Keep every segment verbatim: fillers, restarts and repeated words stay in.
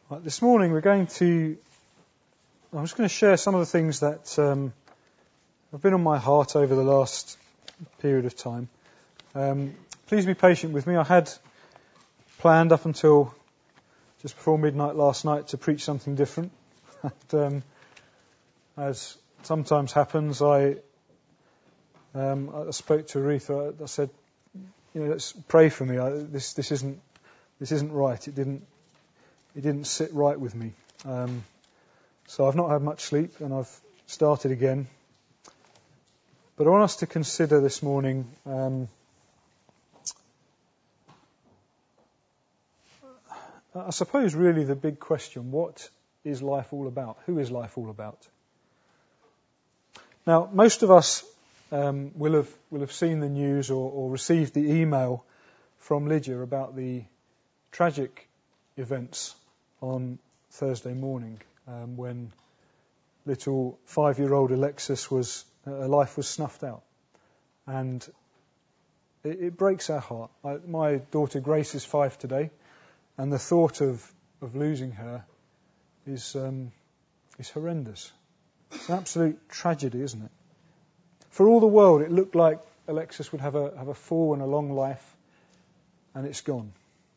Right, this morning we're going to, I'm just going to share some of the things that um, have been on my heart over the last period of time. Um, please be patient with me. I had planned up until just before midnight last night to preach something different. and, um, as sometimes happens, I, um, I spoke to Aretha. I said, you know, let's pray for me. I, this this isn't this isn't right. It didn't. It didn't sit right with me. Um, so I've not had much sleep and I've started again. But I want us to consider this morning um, I suppose really the big question, what is life all about? Who is life all about? Now, most of us um, will have will have seen the news or, or received the email from Lydia about the tragic events on Thursday morning, um, when little five-year-old Alexis was, her life was snuffed out. And it, it breaks our heart. I, my daughter Grace is five today, and the thought of, of losing her is, um, is horrendous. It's an absolute tragedy, isn't it? For all the world, it looked like Alexis would have a, have a full and a long life, and it's gone.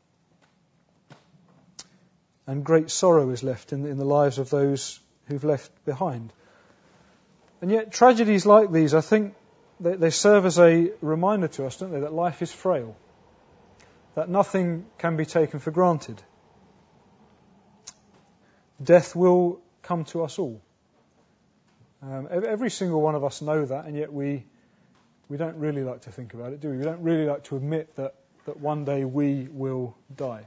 And great sorrow is left in, in the lives of those who've left behind. And yet tragedies like these, I think, they, they serve as a reminder to us, don't they, that life is frail, that nothing can be taken for granted. Death will come to us all. Um, every single one of us know that, and yet we we don't really like to think about it, do we? We don't really like to admit that, that one day we will die.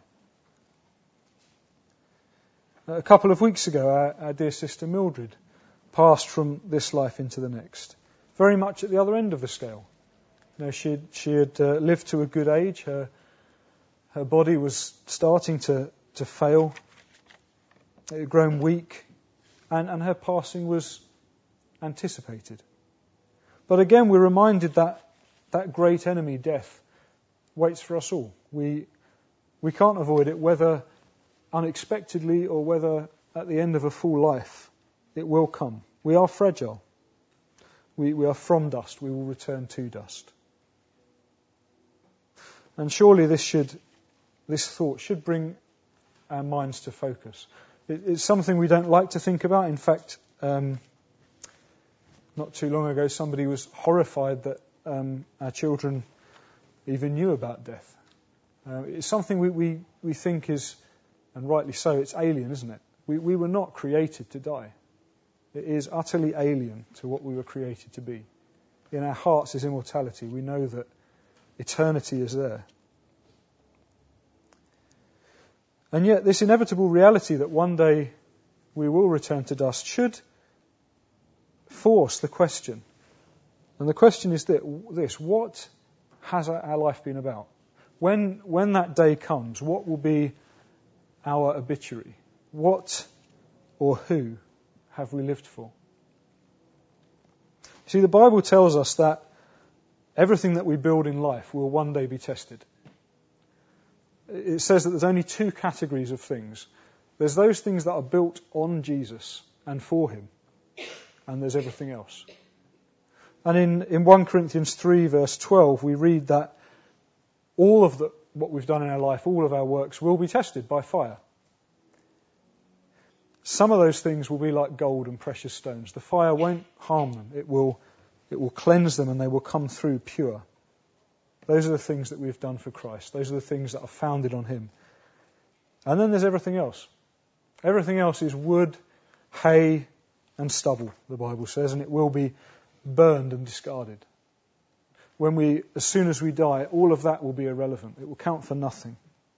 A couple of weeks ago, our, our dear sister Mildred passed from this life into the next, very much at the other end of the scale. You know, she had, she had uh, lived to a good age. Her her body was starting to, to fail. It had grown weak, and, and her passing was anticipated. But again, we're reminded that that great enemy, death, waits for us all. We we can't avoid it, whether unexpectedly or whether at the end of a full life, it will come. We are fragile. We, we are from dust. We will return to dust. And surely this should, this thought should bring our minds to focus. It, it's something we don't like to think about. In fact, um, not too long ago, somebody was horrified that um, our children even knew about death. Uh, it's something we, we, we think is, and rightly so, it's alien, isn't it? We, we were not created to die. It is utterly alien to what we were created to be. In our hearts is immortality. We know that eternity is there. And yet this inevitable reality that one day we will return to dust should force the question. And the question is this: what has our life been about? When, when that day comes, what will be our obituary? What or who have we lived for? See, the Bible tells us that everything that we build in life will one day be tested. It says that there's only two categories of things. There's those things that are built on Jesus and for him, and there's everything else. And in, in First Corinthians three verse twelve, we read that all of the, what we've done in our life, all of our works will be tested by fire. Some of those things will be like gold and precious stones. The fire won't harm them. It will, it will cleanse them and they will come through pure. Those are the things that we've done for Christ. Those are the things that are founded on him. And then there's everything else. Everything else is wood, hay and stubble, the Bible says, and it will be burned and discarded. When we, as soon as we die, all of that will be irrelevant. It will count for nothing.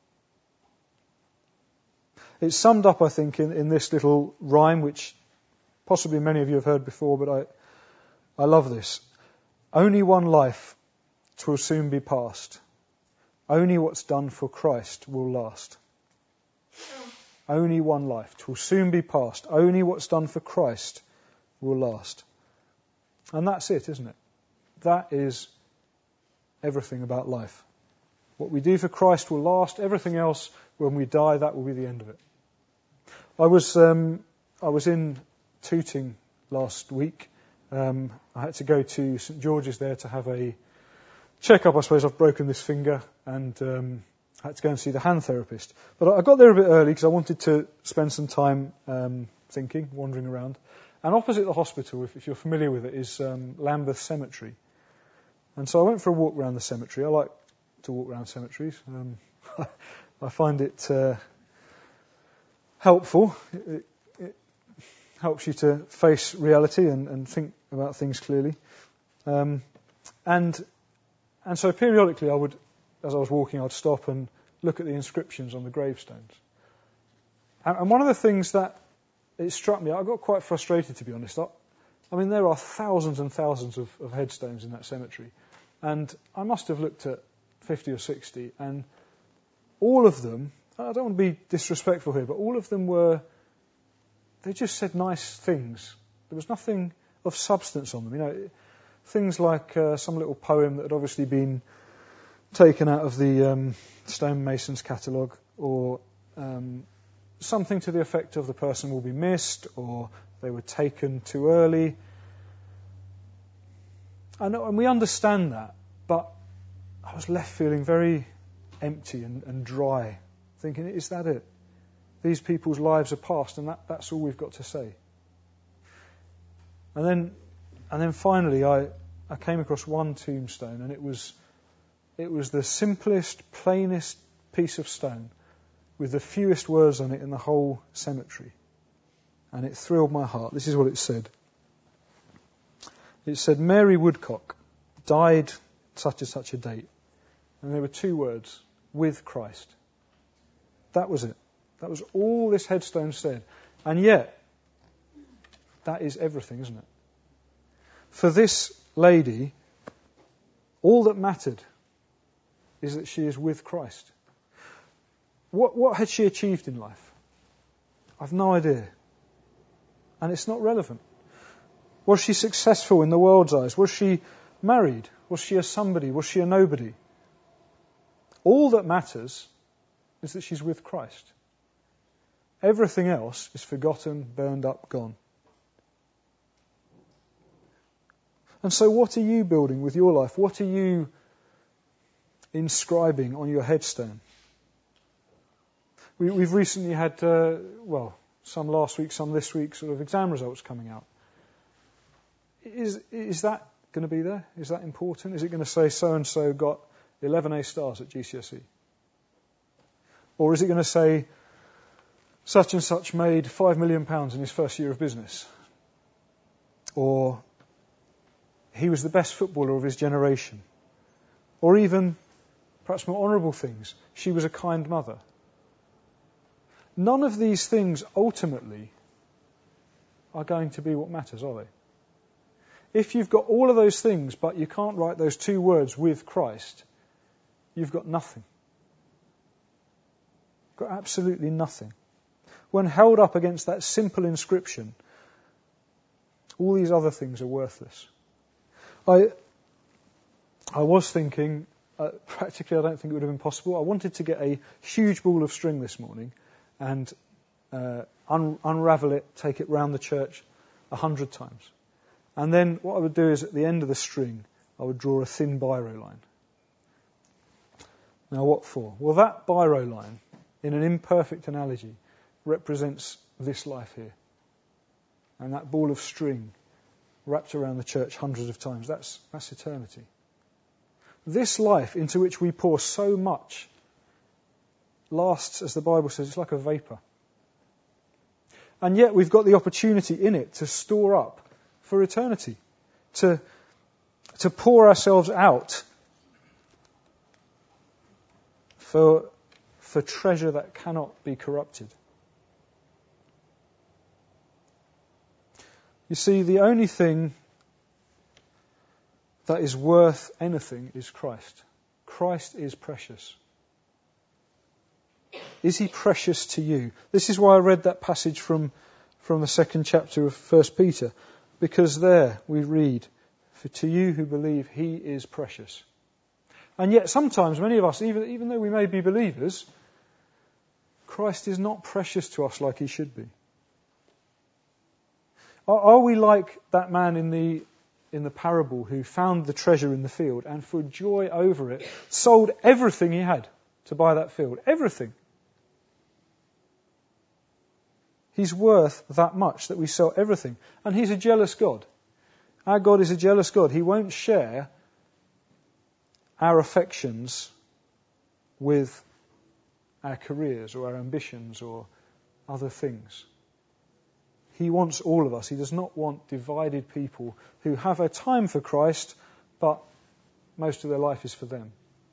It's summed up, I think, in, in this little rhyme, which possibly many of you have heard before, but I, I love this. Only one life, 'twill soon be past. Only what's done for Christ will last. Only one life, 'twill soon be past. Only what's done for Christ will last. And that's it, isn't it? That is everything about life. What we do for Christ will last. Everything else, when we die, that will be the end of it. I was um, I was in Tooting last week. Um, I had to go to St George's there to have a check-up. I suppose I've broken this finger, and um, I had to go and see the hand therapist. But I got there a bit early because I wanted to spend some time um, thinking, wandering around. And opposite the hospital, if, if you're familiar with it, is um, Lambeth Cemetery. And so I went for a walk around the cemetery. I like to walk around cemeteries. Um, I find it uh, helpful. It, it helps you to face reality and, and think about things clearly. Um, and and so periodically I would, as I was walking, I'd stop and look at the inscriptions on the gravestones. And, and one of the things that it struck me, I got quite frustrated, to be honest. I, I mean, there are thousands and thousands of, of headstones in that cemetery. And I must have looked at fifty or sixty, and all of them, I don't want to be disrespectful here, but all of them were, they just said nice things. There was nothing of substance on them. You know, things like uh, some little poem that had obviously been taken out of the um, stonemason's catalogue, or um, something to the effect of the person will be missed, or they were taken too early. I know, and we understand that, but I was left feeling very empty and, and dry, thinking, is that it? These people's lives are past, and that, that's all we've got to say. And then, and then finally, I, I came across one tombstone, and it was, it was the simplest, plainest piece of stone, with the fewest words on it in the whole cemetery. And it thrilled my heart. This is what it said. It said, Mary Woodcock died such and such a date. And there were two words, with Christ. That was it. That was all this headstone said. And yet, that is everything, isn't it? For this lady, all that mattered is that she is with Christ. What, what had she achieved in life? I've no idea. And it's not relevant. Was she successful in the world's eyes? Was she married? Was she a somebody? Was she a nobody? All that matters is that she's with Christ. Everything else is forgotten, burned up, gone. And so what are you building with your life? What are you inscribing on your headstone? We, we've recently had, uh, well, some last week, some this week, sort of exam results coming out. Is is that going to be there? Is that important? Is it going to say so-and-so got eleven A stars at G C S E? Or is it going to say such and such made five million pounds in his first year of business? Or he was the best footballer of his generation? Or even, perhaps more honourable things, she was a kind mother. None of these things ultimately are going to be what matters, are they? If you've got all of those things, but you can't write those two words, with Christ, you've got nothing. Got absolutely nothing. When held up against that simple inscription, all these other things are worthless. I I was thinking, uh, practically I don't think it would have been possible. I wanted to get a huge ball of string this morning and uh, un- unravel it, take it round the church a hundred times. And then what I would do is at the end of the string, I would draw a thin biro line. Now what for? Well, that biro line, in an imperfect analogy, represents this life here. And that ball of string wrapped around the church hundreds of times, that's, that's eternity. This life into which we pour so much lasts, as the Bible says, it's like a vapour. And yet we've got the opportunity in it to store up for eternity, to, to pour ourselves out for, for treasure that cannot be corrupted. You see, the only thing that is worth anything is Christ. Christ is precious. Is he precious to you? This is why I read that passage from, from the second chapter of First Peter. Because there we read, for to you who believe, he is precious. And yet sometimes many of us, even, even though we may be believers, Christ is not precious to us like he should be. Are, are we like that man in the in the parable who found the treasure in the field and for joy over it sold everything he had to buy that field? Everything. He's worth that much that we sell everything. And he's a jealous God. Our God is a jealous God. He won't share our affections with our careers or our ambitions or other things. He wants all of us. He does not want divided people who have a time for Christ, but most of their life is for them.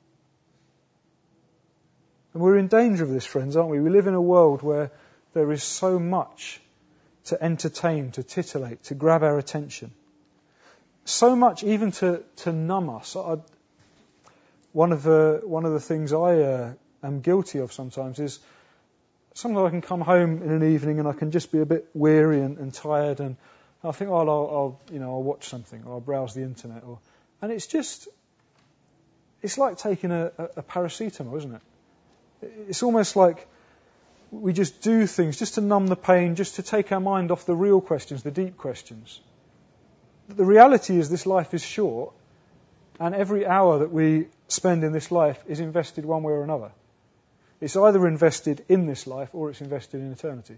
And we're in danger of this, friends, aren't we? We live in a world where there is so much to entertain, to titillate, to grab our attention. So much even to, to numb us. I, one of the one of the things I uh, am guilty of sometimes is sometimes I can come home in an evening and I can just be a bit weary and, and tired, and I think, oh, I'll, I'll you know I'll watch something or I'll browse the internet, or and it's just it's like taking a, a, a paracetamol, isn't it? It's almost like we just do things just to numb the pain, just to take our mind off the real questions, the deep questions. But the reality is this life is short, and every hour that we spend in this life is invested one way or another. It's either invested in this life or it's invested in eternity.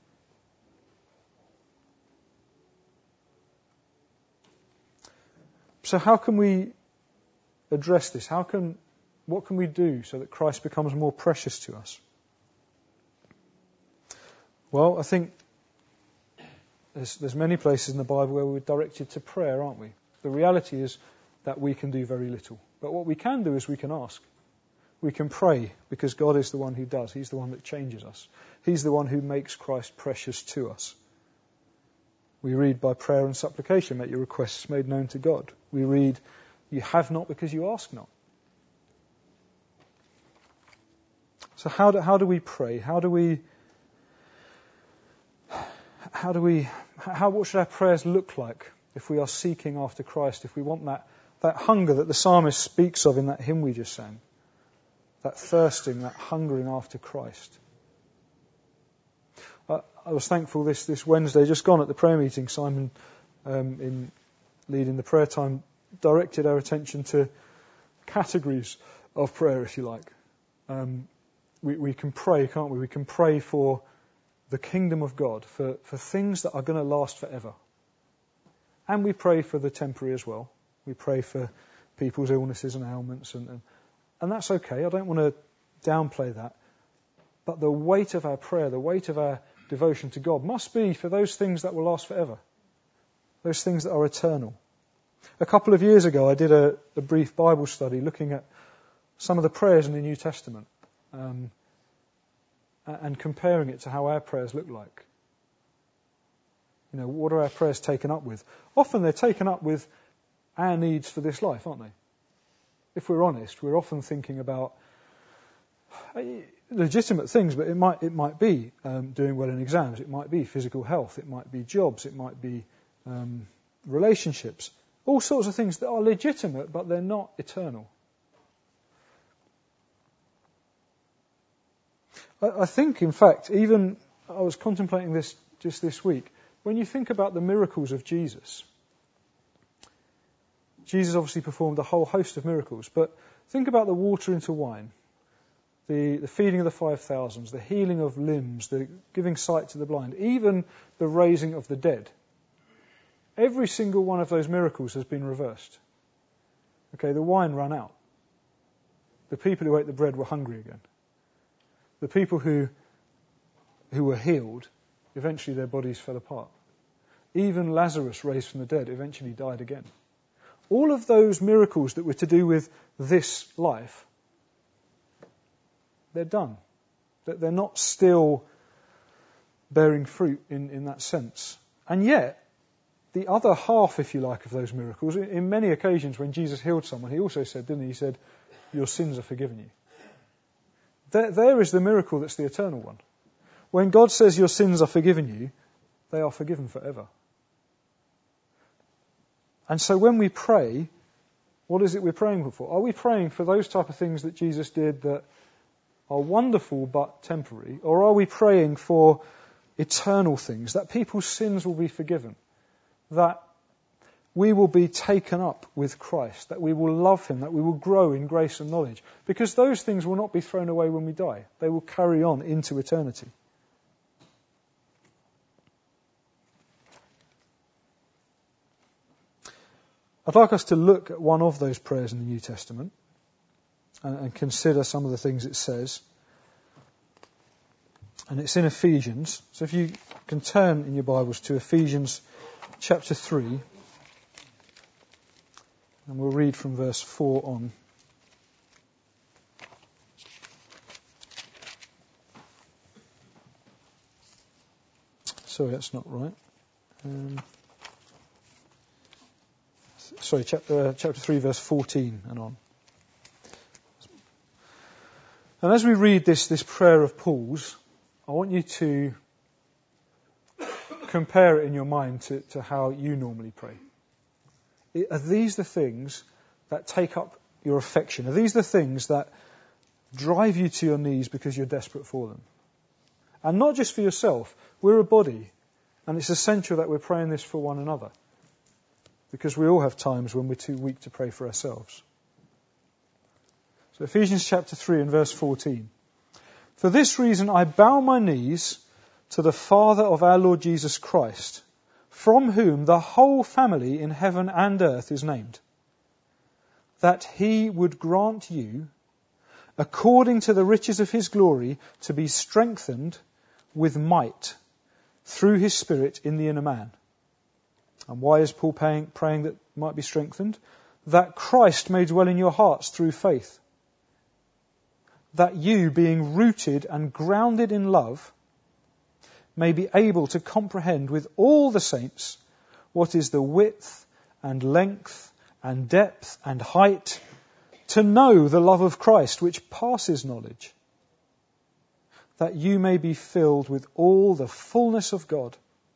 So how can we address this? How can, what can we do so that Christ becomes more precious to us? Well, I think there's, there's many places in the Bible where we're directed to prayer, aren't we? The reality is that we can do very little. But what we can do is we can ask. We can pray, because God is the one who does. He's the one that changes us. He's the one who makes Christ precious to us. We read by prayer and supplication, make your requests made known to God. We read, you have not because you ask not. So how do, how do we pray? How do we... How do we, how, what should our prayers look like if we are seeking after Christ, if we want that, that hunger that the psalmist speaks of in that hymn we just sang, that thirsting, that hungering after Christ? I, I was thankful this, this Wednesday, just gone at the prayer meeting, Simon, um, in leading the prayer time, directed our attention to categories of prayer, if you like. Um, we, we can pray, can't we? We can pray for the kingdom of God, for, for things that are going to last forever. And we pray for the temporary as well. We pray for people's illnesses and ailments, and, and, and that's okay. I don't want to downplay that. But the weight of our prayer, the weight of our devotion to God must be for those things that will last forever. Those things that are eternal. A couple of years ago, I did a, a brief Bible study looking at some of the prayers in the New Testament. Um, and comparing it to how our prayers look like. You know, what are our prayers taken up with? Often they're taken up with our needs for this life, aren't they? If we're honest, we're often thinking about legitimate things, but it might it might be um, doing well in exams, it might be physical health, it might be jobs, it might be um, relationships, all sorts of things that are legitimate, but they're not eternal. I think, in fact, even I was contemplating this just this week. When you think about the miracles of Jesus, Jesus obviously performed a whole host of miracles, but think about the water into wine, the, the feeding of the five thousands, the healing of limbs, the giving sight to the blind, even the raising of the dead. Every single one of those miracles has been reversed. Okay, the wine ran out. The people who ate the bread were hungry again. The people who who were healed, eventually their bodies fell apart. Even Lazarus, raised from the dead, eventually died again. All of those miracles that were to do with this life, they're done. They're not still bearing fruit in, in that sense. And yet, the other half, if you like, of those miracles, in many occasions when Jesus healed someone, he also said, didn't he? He said, your sins are forgiven you. There, there is the miracle that's the eternal one. When God says your sins are forgiven you, they are forgiven forever. And so when we pray, what is it we're praying for? Are we praying for those type of things that Jesus did that are wonderful but temporary? Or are we praying for eternal things, that people's sins will be forgiven, that we will be taken up with Christ, that we will love him, that we will grow in grace and knowledge? Because those things will not be thrown away when we die. They will carry on into eternity. I'd like us to look at one of those prayers in the New Testament and, and consider some of the things it says. And it's in Ephesians. So if you can turn in your Bibles to Ephesians chapter three, and we'll read from verse four on. Sorry, that's not right. Um, sorry, chapter, uh, chapter three, verse fourteen and on. And as we read this, this prayer of Paul's, I want you to compare it in your mind to, to how you normally pray. Are these the things that take up your affection? Are these the things that drive you to your knees because you're desperate for them? And not just for yourself. We're a body, and it's essential that we're praying this for one another, because we all have times when we're too weak to pray for ourselves. So Ephesians chapter three and verse fourteen. For this reason I bow my knees to the Father of our Lord Jesus Christ, from whom the whole family in heaven and earth is named, that he would grant you, according to the riches of his glory, to be strengthened with might through his Spirit in the inner man. And why is Paul praying, praying that might be strengthened? That Christ may dwell in your hearts through faith, that you, being rooted and grounded in love, may be able to comprehend with all the saints what is the width and length and depth and height, to know the love of Christ which passes knowledge, that you may be filled with all the fullness of God.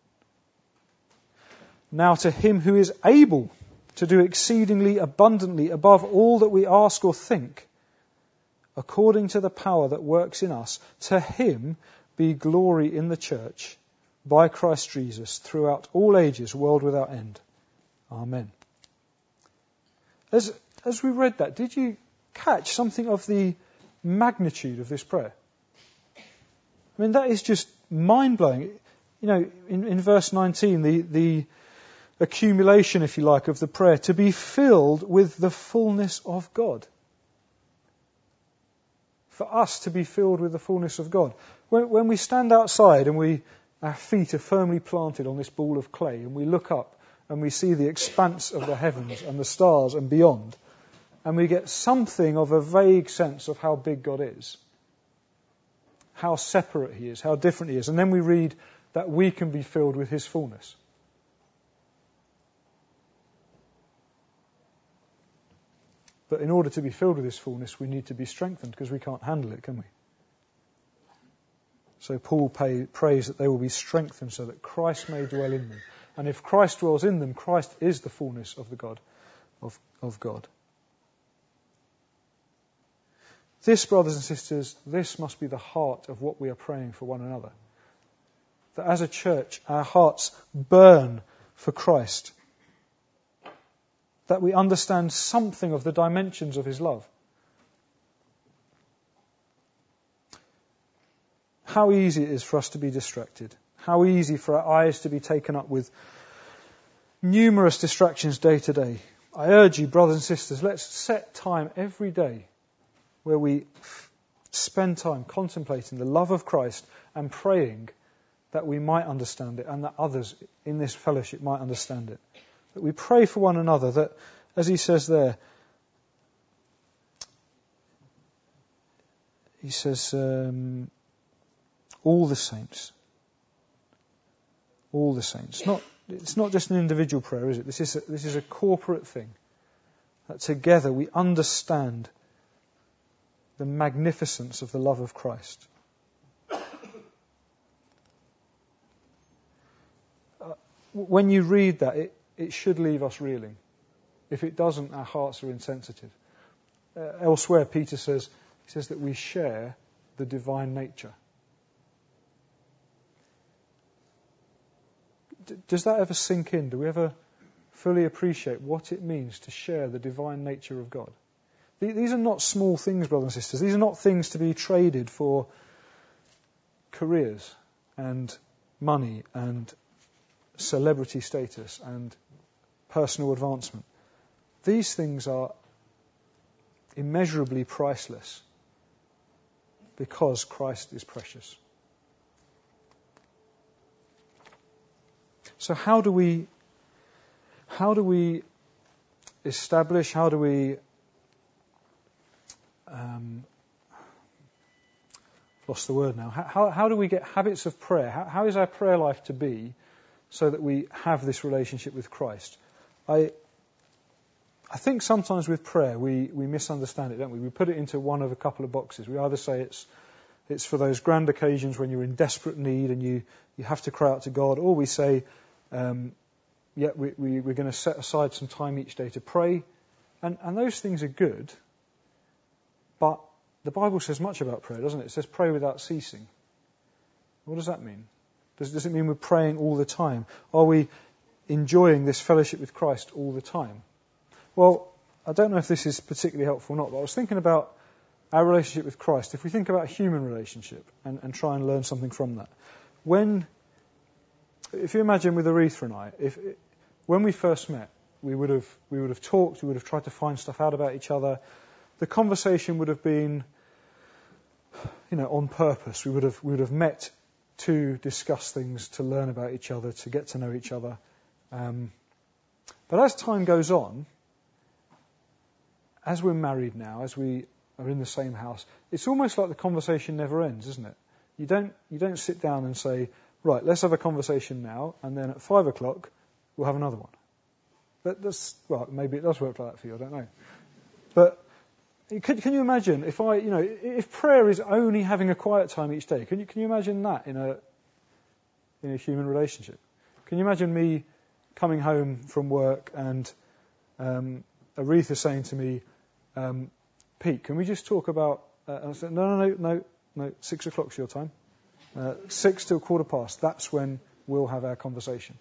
Now to him who is able to do exceedingly abundantly above all that we ask or think, according to the power that works in us, to him be glory in the church by Christ Jesus throughout all ages, world without end. Amen. As, as we read that, did you catch something of the magnitude of this prayer? I mean, that is just mind-blowing. You know, in, in verse nineteen, the, the accumulation, if you like, of the prayer, to be filled with the fullness of God. For us to be filled with the fullness of God. When, when we stand outside and we, our feet are firmly planted on this ball of clay, and we look up and we see the expanse of the heavens and the stars and beyond, and we get something of a vague sense of how big God is, how separate he is, how different he is, and then we read that we can be filled with his fullness. But in order to be filled with his fullness, we need to be strengthened, because we can't handle it, can we? So Paul pay, prays that they will be strengthened so that Christ may dwell in them. And if Christ dwells in them, Christ is the fullness of the God of, of God. This, brothers and sisters, this must be the heart of what we are praying for one another. That as a church, our hearts burn for Christ. That we understand something of the dimensions of his love. How easy it is for us to be distracted. How easy for our eyes to be taken up with numerous distractions day to day. I urge you, brothers and sisters, let's set time every day where we spend time contemplating the love of Christ and praying that we might understand it and that others in this fellowship might understand it. That we pray for one another, that, as he says there, he says, um, all the saints. All the saints. Not, it's not just an individual prayer, is it? This is a, this is a corporate thing. That together we understand the magnificence of the love of Christ. Uh, when you read that, it, it should leave us reeling. If it doesn't, our hearts are insensitive. Uh, elsewhere, Peter says, he says that we share the divine nature. D- does that ever sink in? Do we ever fully appreciate what it means to share the divine nature of God? Th- these are not small things, brothers and sisters. These are not things to be traded for careers and money and celebrity status and personal advancement. These things are immeasurably priceless because Christ is precious. So how do we how do we establish, how do we um, lost the word now, how, how do we get habits of prayer? How, how is our prayer life to be so that we have this relationship with Christ? I I think sometimes with prayer we, we misunderstand it, don't we? We put it into one of a couple of boxes. We either say it's it's for those grand occasions when you're in desperate need and you, you have to cry out to God, or we say, um, yeah, we, we, we're going to set aside some time each day to pray. And, and those things are good, but the Bible says much about prayer, doesn't it? It says pray without ceasing. What does that mean? Does, does it mean we're praying all the time? Are we enjoying this fellowship with Christ all the time? Well, I don't know if this is particularly helpful or not, but I was thinking about our relationship with Christ. If we think about a human relationship and, and try and learn something from that. When, if you imagine with Aretha and I, if when we first met, we would have we would have talked, we would have tried to find stuff out about each other. The conversation would have been, you know, on purpose. We would have we would have met to discuss things, to learn about each other, to get to know each other. Um, but as time goes on, as we're married now, as we are in the same house, it's almost like the conversation never ends, isn't it? You don't you don't sit down and say, right, let's have a conversation now, and then at five o'clock we'll have another one. That, that's well, maybe it does work like that for you. I don't know. But can, can you imagine if I, you know, if prayer is only having a quiet time each day? Can you can you imagine that in a in a human relationship? Can you imagine me coming home from work and um, Aretha saying to me, um, Pete, can we just talk about... Uh, and I said, no, no, no, no, no, six o'clock's your time. Uh, six till quarter past, that's when we'll have our conversation.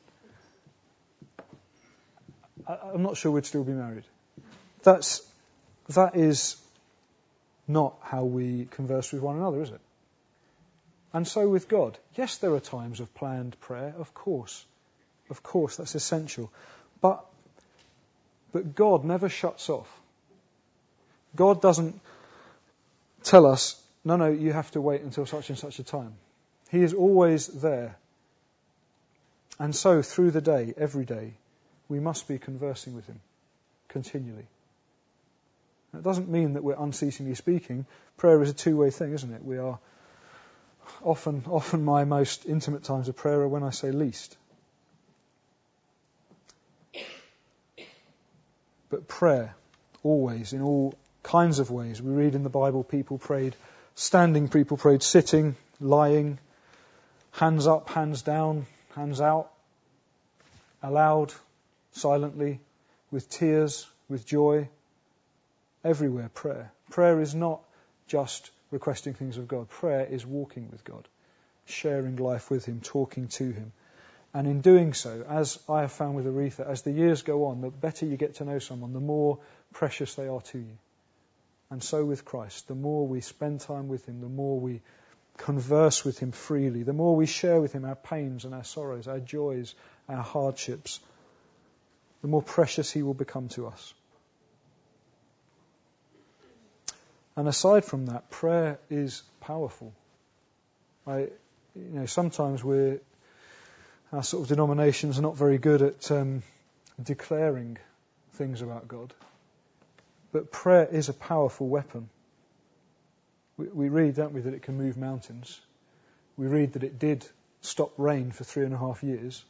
I, I'm not sure we'd still be married. That's, that is not how we converse with one another, is it? And so with God. Yes, there are times of planned prayer, of course. Of course, that's essential. But, but God never shuts off. God doesn't tell us, no, no, you have to wait until such and such a time. He is always there. And so through the day, every day, we must be conversing with him continually. That doesn't mean that we're unceasingly speaking. Prayer is a two-way thing, isn't it? We are often, often my most intimate times of prayer are when I say least. But prayer, always, in all kinds of ways. We read in the Bible people prayed standing, people prayed sitting, lying, hands up, hands down, hands out, aloud, silently, with tears, with joy. Everywhere prayer. Prayer is not just requesting things of God. Prayer is walking with God, sharing life with him, talking to him. And in doing so, as I have found with Aretha, as the years go on, the better you get to know someone, the more precious they are to you. And so with Christ, the more we spend time with him, the more we converse with him freely, the more we share with him our pains and our sorrows, our joys, our hardships, the more precious he will become to us. And aside from that, prayer is powerful. I, you know, sometimes we're, our sort of denominations are not very good at um, declaring things about God. But prayer is a powerful weapon. We, we read, don't we, that it can move mountains. We read that it did stop rain for three and a half years.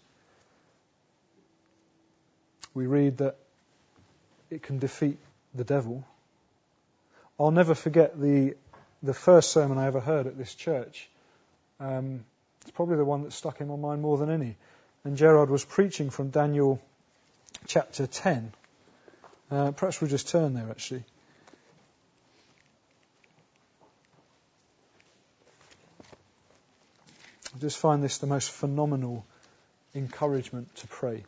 We read that it can defeat the devil. I'll never forget the the first sermon I ever heard at this church. Um, it's probably the one that stuck in my mind more than any. And Gerard was preaching from Daniel chapter ten. Uh, perhaps we'll just turn there, actually. just find this the most phenomenal encouragement to pray.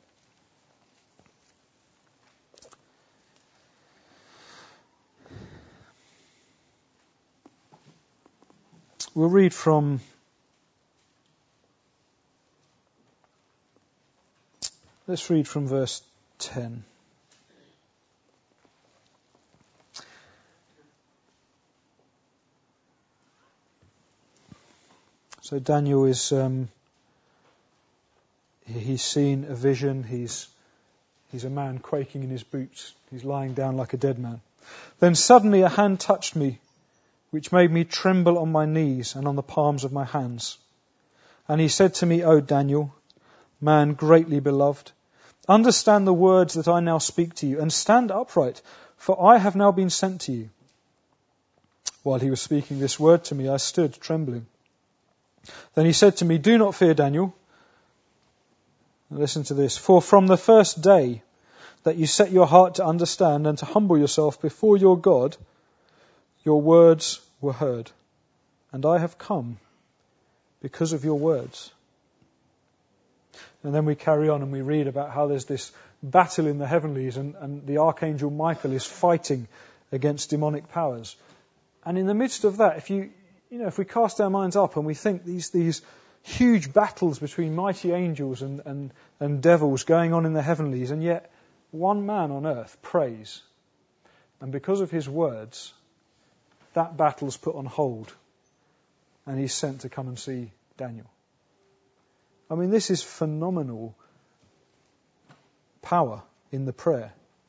We'll read from let's read from verse ten. So Daniel is, um, he's seen a vision, he's, he's a man quaking in his boots, he's lying down like a dead man. Then suddenly a hand touched me, which made me tremble on my knees and on the palms of my hands. And he said to me, O Daniel, man greatly beloved, understand the words that I now speak to you, and stand upright, for I have now been sent to you. While he was speaking this word to me, I stood trembling. Then he said to me, do not fear, Daniel. Listen to this. For from the first day that you set your heart to understand and to humble yourself before your God, your words were heard. And I have come because of your words. And then we carry on and we read about how there's this battle in the heavenlies, and, and the archangel Michael is fighting against demonic powers. And in the midst of that, if you You know, if we cast our minds up and we think these these huge battles between mighty angels and, and, and devils going on in the heavenlies, and yet one man on earth prays. And because of his words, that battle's put on hold. And he's sent to come and see Daniel. I mean, this is phenomenal power in the prayer.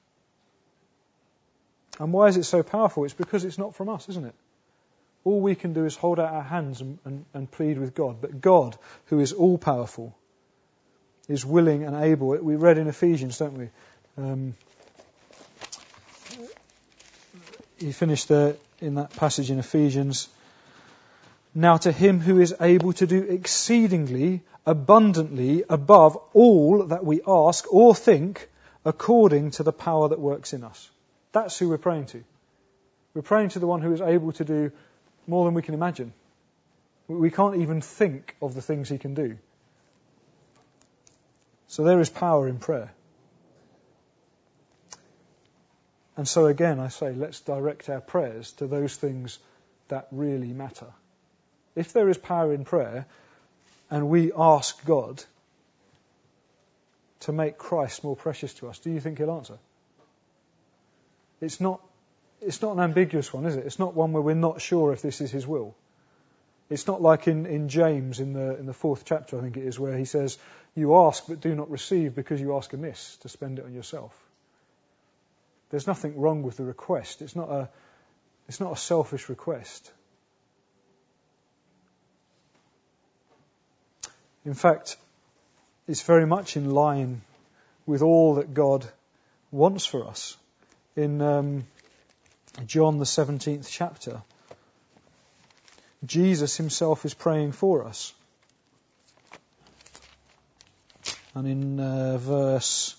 And why is it so powerful? It's because it's not from us, isn't it? All we can do is hold out our hands and, and, and plead with God. But God, who is all-powerful, is willing and able. We read in Ephesians, don't we? Um, he finished there in that passage in Ephesians. Now to him who is able to do exceedingly, abundantly, above all that we ask or think, according to the power that works in us. That's who we're praying to. We're praying to the one who is able to do more than we can imagine. We can't even think of the things he can do. So there is power in prayer. And so again, I say, let's direct our prayers to those things that really matter. If there is power in prayer, and we ask God to make Christ more precious to us, do you think he'll answer? It's not It's not an ambiguous one, is it? It's not one where we're not sure if this is his will. It's not like in, in James in the in the fourth chapter, I think it is, where he says, you ask but do not receive because you ask amiss to spend it on yourself. There's nothing wrong with the request. It's not a it's not a selfish request. In fact, it's very much in line with all that God wants for us. In um, John the seventeenth chapter, Jesus himself is praying for us. And in uh, verse,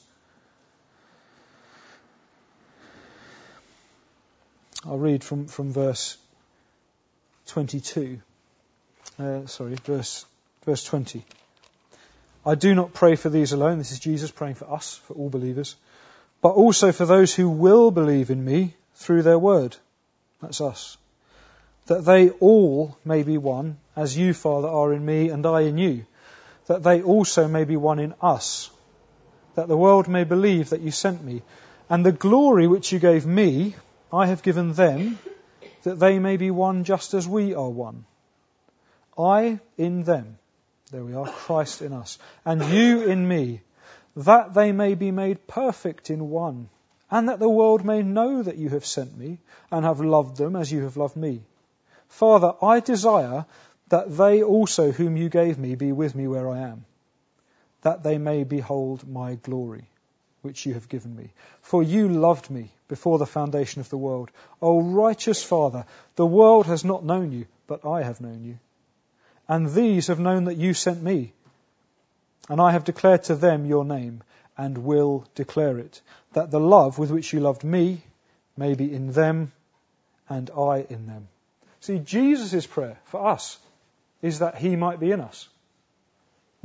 I'll read from, from verse twenty-two. Uh, sorry, verse verse twenty. I do not pray for these alone. This is Jesus praying for us, for all believers, but also for those who will believe in me through their word. That's us. That they all may be one, as you, Father, are in me and I in you. That they also may be one in us. That the world may believe that you sent me. And the glory which you gave me, I have given them, that they may be one just as we are one. I in them, there we are, Christ in us, and you in me, that they may be made perfect in one, and that the world may know that you have sent me, and have loved them as you have loved me. Father, I desire that they also whom you gave me be with me where I am, that they may behold my glory, which you have given me. For you loved me before the foundation of the world. O righteous Father, the world has not known you, but I have known you. And these have known that you sent me. And I have declared to them your name, and will declare it, that the love with which you loved me may be in them, and I in them. See, Jesus' prayer for us is that he might be in us.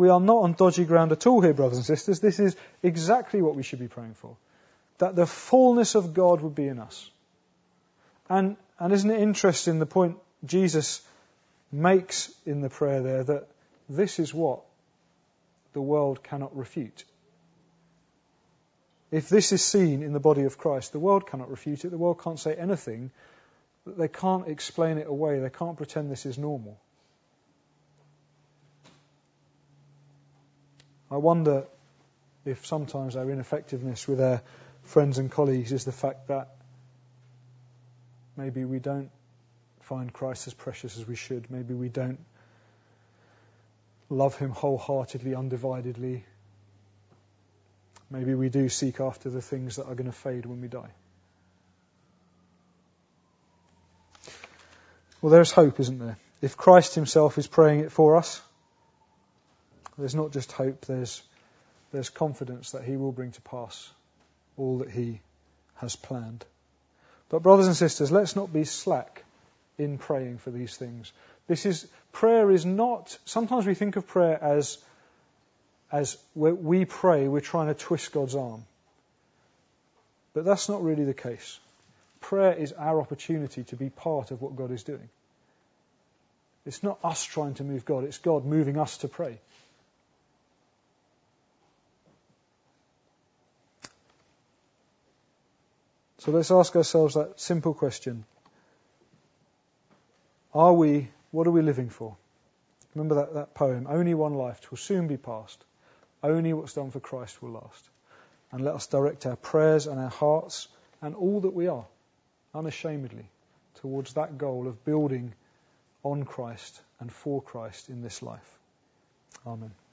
We are not on dodgy ground at all here, brothers and sisters. This is exactly what we should be praying for. That the fullness of God would be in us. And, and isn't it interesting the point Jesus makes in the prayer there, that this is what the world cannot refute. If this is seen in the body of Christ, the world cannot refute it. The world can't say anything. They can't explain it away. They can't pretend this is normal. I wonder if sometimes our ineffectiveness with our friends and colleagues is the fact that maybe we don't find Christ as precious as we should. Maybe we don't love him wholeheartedly, undividedly. Maybe we do seek after the things that are going to fade when we die. Well, there's hope, isn't there? If Christ himself is praying it for us, there's not just hope, there's there's confidence that he will bring to pass all that he has planned. But brothers and sisters, let's not be slack in praying for these things. This is, prayer is not, sometimes we think of prayer as, as when we pray, we're trying to twist God's arm. But that's not really the case. Prayer is our opportunity to be part of what God is doing. It's not us trying to move God, it's God moving us to pray. So let's ask ourselves that simple question. Are we, what are we living for? Remember that, that poem, only one life, 'twill soon be past. Only what's done for Christ will last. And let us direct our prayers and our hearts and all that we are, unashamedly, towards that goal of building on Christ and for Christ in this life. Amen.